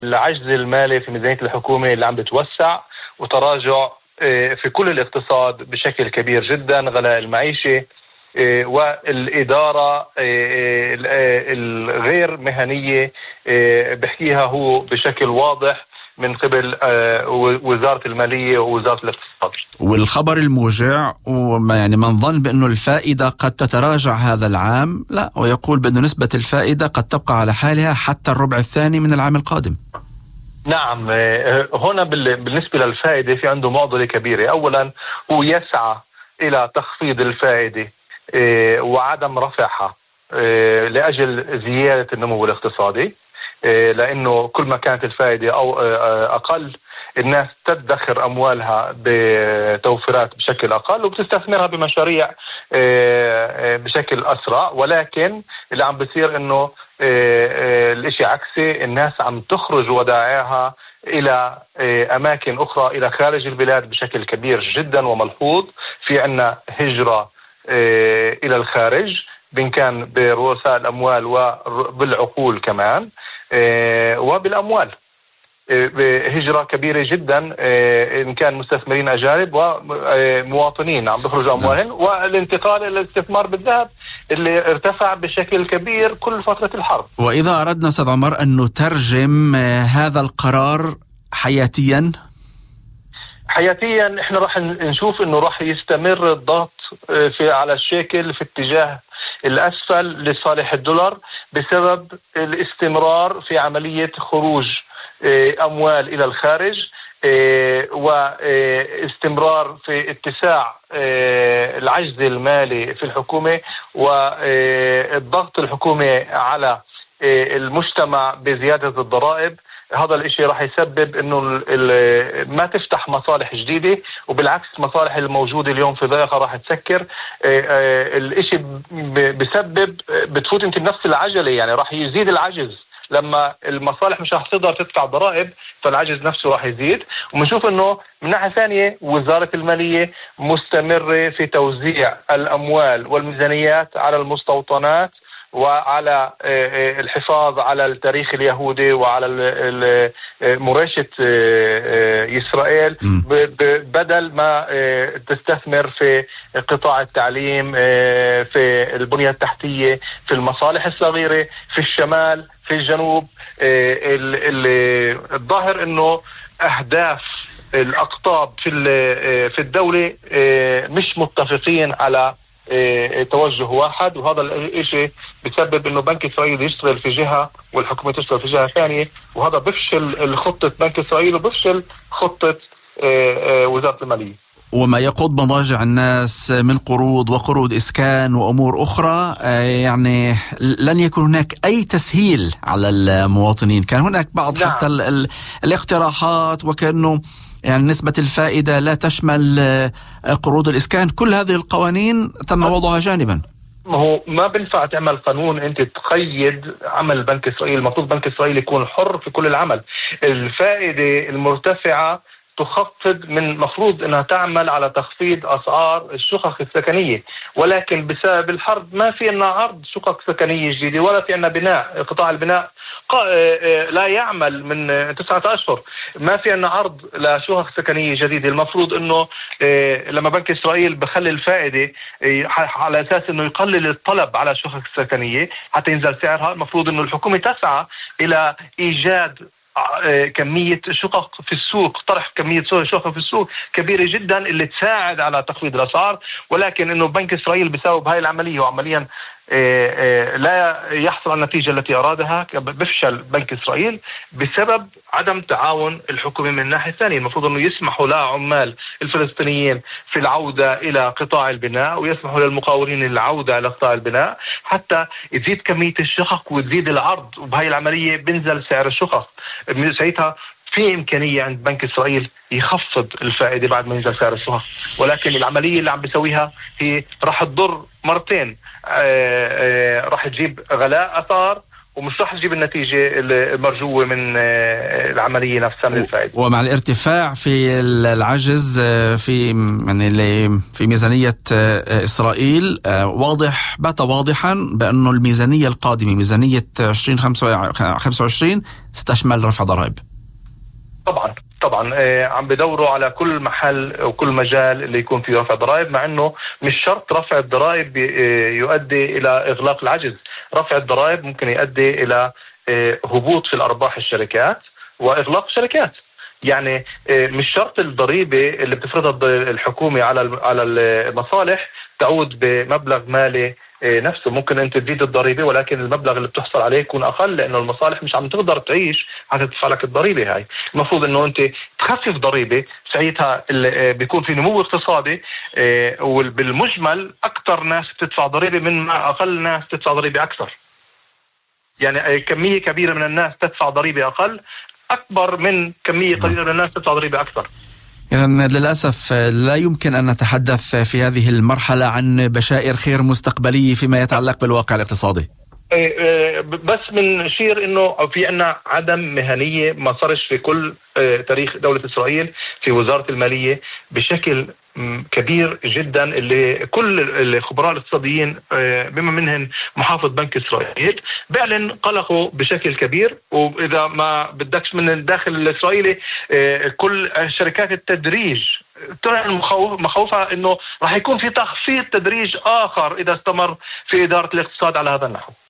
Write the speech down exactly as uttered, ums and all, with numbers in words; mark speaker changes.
Speaker 1: العجز المالي في ميزانية الحكومة اللي عم بتوسع، وتراجع في كل الاقتصاد بشكل كبير جدا، غلاء المعيشة والإدارة الغير مهنية بحكيها هو بشكل واضح من قبل وزارة المالية ووزارة الاقتصاد.
Speaker 2: والخبر الموجع وما يعني من ظن بأنه الفائدة قد تتراجع هذا العام، لا، ويقول بأنه نسبة الفائدة قد تبقى على حالها حتى الربع الثاني من العام القادم.
Speaker 1: نعم، هنا بالنسبة للفائدة في عنده معضلة كبيرة. أولا هو يسعى إلى تخفيض الفائدة وعدم رفعها لأجل زيادة النمو الاقتصادي، لأنه كل ما كانت الفائدة أو أقل الناس تدخر أموالها بتوفيرات بشكل أقل وبتستثمرها بمشاريع بشكل أسرع. ولكن اللي عم بيصير إنه الاشي عكسي، الناس عم تخرج ودائعها إلى أماكن أخرى، إلى خارج البلاد بشكل كبير جدا وملحوظ. في عنا هجرة إلى الخارج، بإن كان برؤساء الأموال وبالعقول كمان وبالأموال، هجرة كبيرة جدا إن كان مستثمرين أجانب ومواطنين عم بيخرجوا أموالهم، والانتقال إلى الاستثمار بالذهب اللي ارتفع بشكل كبير كل فترة الحرب.
Speaker 2: وإذا أردنا أستاذ عمر أن نترجم هذا القرار حياتيا
Speaker 1: حياتيا احنا راح نشوف انه راح يستمر الضغط في على الشيكل في اتجاه الأسفل لصالح الدولار بسبب الاستمرار في عملية خروج أموال إلى الخارج واستمرار في اتساع العجز المالي في الحكومة والضغط الحكومي على المجتمع بزيادة الضرائب. هذا الاشي راح يسبب انه ما تفتح مصالح جديدة، وبالعكس مصالح الموجودة اليوم في ضيقة راح تسكر. الاشي بسبب بتفوت انت بنفس العجلة، يعني راح يزيد العجز لما المصالح مش راح تقدر تدفع ضرائب، فالعجز نفسه راح يزيد. وبنشوف انه من ناحية ثانية وزارة المالية مستمرة في توزيع الاموال والميزانيات على المستوطنات وعلى الحفاظ على التاريخ اليهودي وعلى مراشة إسرائيل، بدل ما تستثمر في قطاع التعليم، في البنية التحتية، في المصالح الصغيرة، في الشمال، في الجنوب. الظاهر انه اهداف الاقطاب في في الدولة مش متفقين على توجه واحد، وهذا الشيء بسبب انه بنك اسرائيل يشتغل في جهة والحكومة تشتغل في جهة ثانية، وهذا بفشل خطة بنك اسرائيل وبفشل خطة وزارة المالية.
Speaker 2: وما يقود مضاجع الناس من قروض وقروض إسكان وأمور أخرى، يعني لن يكون هناك أي تسهيل على المواطنين. كان هناك بعض نعم. حتى ال ال الاقتراحات، وكأنه يعني نسبة الفائدة لا تشمل قروض الإسكان. كل هذه القوانين تم وضعها جانبا.
Speaker 1: ما هو ما بنفع تعمل قانون انت تقيد عمل بنك اسرائيل. المفروض بنك اسرائيل يكون حر في كل العمل. الفائدة المرتفعة تخفض، من مفروض انها تعمل على تخفيض اسعار الشقق السكنيه، ولكن بسبب الحرب ما في لنا عرض شقق سكنيه جديده، ولا في لنا بناء. قطاع البناء لا يعمل من تسعة اشهر، ما في لنا عرض لشقق سكنيه جديده. المفروض انه لما بنك اسرائيل بخلي الفائده على اساس انه يقلل الطلب على الشقق السكنيه حتى ينزل سعرها، المفروض انه الحكومه تسعى الى ايجاد كمية شقق في السوق، طرح كمية شقق في السوق كبيرة جدا اللي تساعد على تخفيض الأسعار. ولكن إنه بنك إسرائيل بسبب هاي العملية وعمليا لا يحصل على النتيجة التي أرادها، بفشل بنك إسرائيل بسبب عدم تعاون الحكومة. من ناحية ثانية المفروض أنه يسمحوا لعمال الفلسطينيين في العودة إلى قطاع البناء، ويسمحوا للمقاولين العودة إلى قطاع البناء حتى يزيد كمية الشقق ويزيد العرض، وبهاي العملية بنزل سعر الشقق. ساعتها في إمكانية عند بنك إسرائيل يخفض الفائدة بعد ما ينزل سعر الشقق. ولكن العملية اللي عم بيسويها هي راح تضر مرتين، راح تجيب غلاء أثار ومش راح تجيب النتيجة المرجوة من العملية نفسها من الفائدة.
Speaker 2: ومع الارتفاع في العجز في يعني في ميزانية إسرائيل، واضح بات واضحا بأنه الميزانية القادمة ميزانية عشرين خمسة وعشرين ستشمل رفع ضرائب.
Speaker 1: طبعا طبعا عم بدوروا على كل محل وكل مجال اللي يكون فيه رفع ضرائب، مع انه مش شرط رفع الضرائب يؤدي الى اغلاق العجز. رفع الضرائب ممكن يؤدي الى هبوط في الارباح الشركات واغلاق الشركات. يعني مش شرط الضريبة اللي بتفرضها الحكومة على على المصالح تعود بمبلغ مالي نفسه. ممكن انت تزيد الضريبة ولكن المبلغ اللي بتحصل عليه يكون اقل، لانه المصالح مش عم تقدر تعيش حتى تدفع لك الضريبة هاي. المفروض انه انت تخفف ضريبة، ساعتها بيكون في نمو اقتصادي، وبالمجمل اكثر ناس بتدفع ضريبة من اقل ناس تدفع ضريبة اكثر. يعني كمية كبيرة من الناس تدفع ضريبة اقل اكبر من كمية قليلة من الناس تدفع ضريبة اكثر.
Speaker 2: إذن للأسف لا يمكن أن نتحدث في هذه المرحلة عن بشائر خير مستقبلية فيما يتعلق بالواقع الاقتصادي.
Speaker 1: بس بنشير انه في عنا عدم مهنية ما صارش في كل تاريخ دولة إسرائيل في وزارة المالية بشكل كبير جدا، اللي كل الخبراء الاقتصاديين بما منهم محافظ بنك إسرائيل بيعلن قلقه بشكل كبير. وإذا ما بدكش من الداخل الإسرائيلي كل شركات التدريج تعلن مخاوفها انه راح يكون في تخفيض تدريج آخر إذا استمر في إدارة الاقتصاد على هذا النحو.